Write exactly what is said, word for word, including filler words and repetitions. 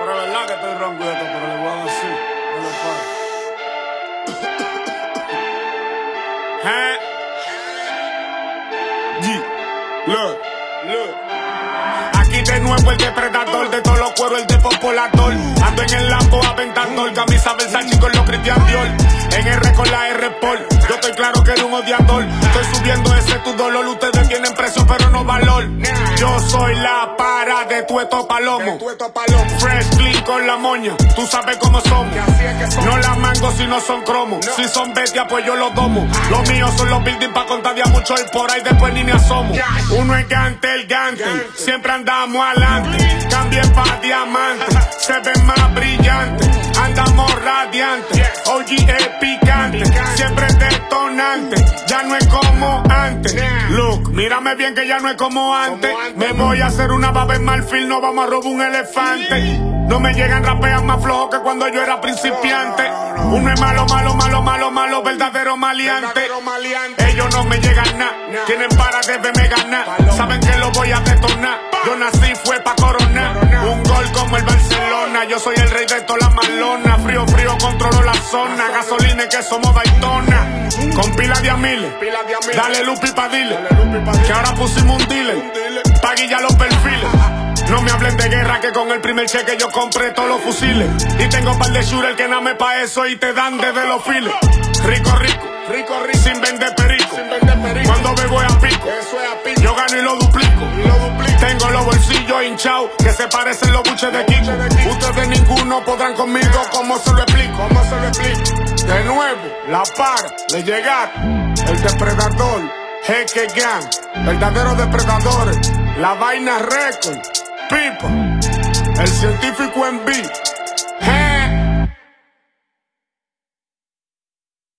Pero es verdad que estoy ronco, pero le voy a decir, no le paro. ¿Eh? G. Look, look. Aquí de nuevo el depredador, de todos los cueros el depopulador. Ando en el Lambo aventando el camisa Versace con los Christian Dior. En R con la R Pol, yo estoy claro que eres un odiador. Estoy subiendo ese tu dolor, ustedes tienen precio pero no valor. Yo soy la para de tu esto palomo. Fresh clean con la moña, tú sabes cómo somos. No las mango si no son cromos. Si son bestias pues yo los domo. Los míos son los buildings pa' contagiar mucho y por ahí después ni me asomo. Uno es gante, el gante, siempre andamos adelante. Cambien pa' diamante, se ven más brillantes. Andamos radiantes, O G es picante, siempre detonante. Ya no es como antes. Look, mírame bien que ya no es como antes. Me voy a hacer una baba en marfil, no vamos a robar un elefante. No me llegan rapeas más flojos que cuando yo era principiante. Uno es malo, malo, malo, malo, malo, verdadero maleante. Ellos no me llegan nada, tienen para de verme ganar. Saben que lo voy a detonar. Yo nací fue pa' coronar. Un gol como el Barcelona. Yo soy el rey de toda la malona. Frío, frío, controlo la zona. Gasolina que somos Daytona. Con pila de amiles. Dale lupi pa' dile. Que ahora pusimos un dealer. Pa' guillar los perfiles. No me hablen de guerra que con el primer cheque yo compré todos los fusiles. Y tengo par de shooter que name pa' eso y te dan desde los files. Rico, rico, rico, rico, sin vender perico. Cuando bebo es a pico, yo gano y lo duplico. Tengo los bolsillos hinchados que se parecen los buches de Kiko. Ustedes ninguno podrán conmigo, ¿cómo se lo explico? ¿Cómo se lo explico? De nuevo, la para de llegar, el depredador, Jeque Gang, verdaderos depredadores, la vaina récord, pipa, el científico en beat.